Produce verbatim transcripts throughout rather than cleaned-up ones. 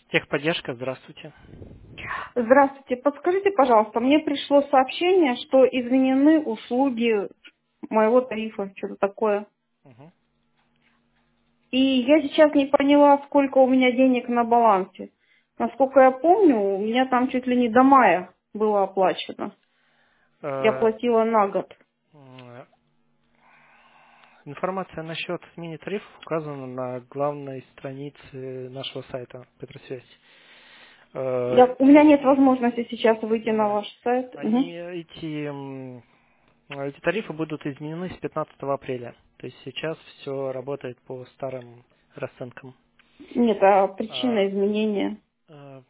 Техподдержка, здравствуйте. Здравствуйте. Подскажите, пожалуйста, мне пришло сообщение, что изменены услуги моего тарифа, что-то такое. Мгм. И я сейчас не поняла, сколько у меня денег на балансе. Насколько я помню, у меня там чуть ли не до мая было оплачено. Я Э, платила на год. м, Информация насчет смены тарифов указана на главной странице нашего сайта Петросвязь. Э, Я, у меня нет возможности сейчас выйти на да, ваш сайт. Мгм. Они, эти, м, эти тарифы будут изменены с пятнадцатого апреля. То есть сейчас все работает по старым расценкам. Нет, а причина А, изменения. э,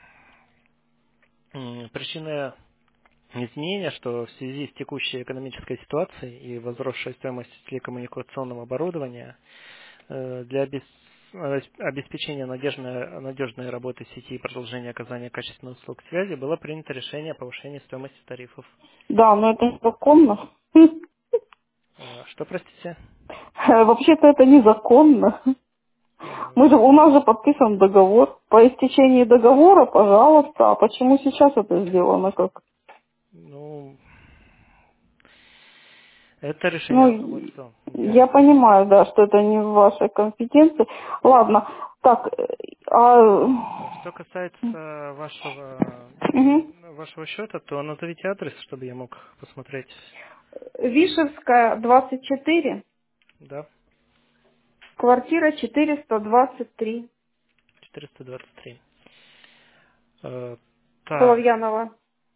м, Причина изменения, что в связи с текущей экономической ситуацией и возросшей стоимостью телекоммуникационного оборудования э, для обес- э, обеспечения надежной, надежной работы сети и продолжения оказания качественных услуг связи было принято решение о повышении стоимости тарифов. Да, но это незаконно. Э, Что, простите? Вообще-то это незаконно. Э, Мы же, у нас же подписан договор. По истечении договора, пожалуйста. А почему сейчас это сделано как? Ну, это решение Ну, руководства. Я я понимаю, да, что это не в вашей компетенции. Ладно, так, э, а... Э, Что касается вашего, мгм. вашего счета, то назовите адрес, чтобы я мог посмотреть. Вишевская, двадцать четыре, Да, квартира четыреста двадцать три, четыреста двадцать три. Э, Так, Соловьянова.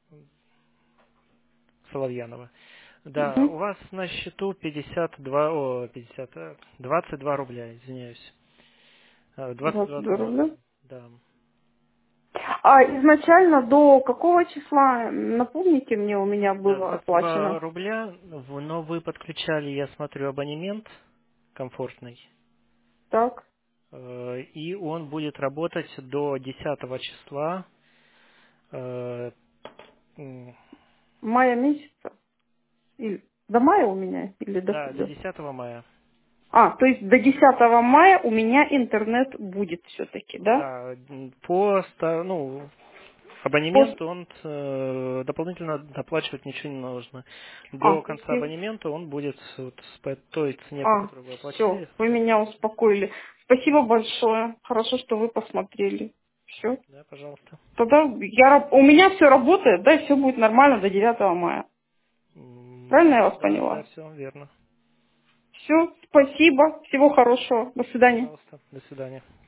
Соловьянова. Да, Мгм. у вас на счету пятьдесят два, о, пятьдесят, э, двадцать два рубля, извиняюсь. Э, двадцать двадцать два два доллара. рубля. Да. А изначально до какого числа, напомните мне, у меня Да, было двадцать два оплачено? рубля, в- но вы подключали, я смотрю, абонемент комфортный, Так, э, и он будет работать до десятого числа, э, м, мая месяца? Или до мая у меня? Или до, да, до до- десятого мая. А, то есть до десятого мая у меня интернет будет все-таки, да? Да, м, по, ста- ну, Пос- абонемент он э, дополнительно доплачивать ничего не нужно. А, До то есть конца я- абонемента он будет вот по той цене, по а, которой вы все, оплатили. вы меня успокоили. Спасибо большое. Хорошо, что вы посмотрели. Все. Да, пожалуйста. Тогда я, раб- у меня все работает, да, все будет нормально до девятого мая. Правильно я М, вас Да, да, поняла? все верно. Все, спасибо, всего хорошего. До свидания. Пожалуйста. До свидания.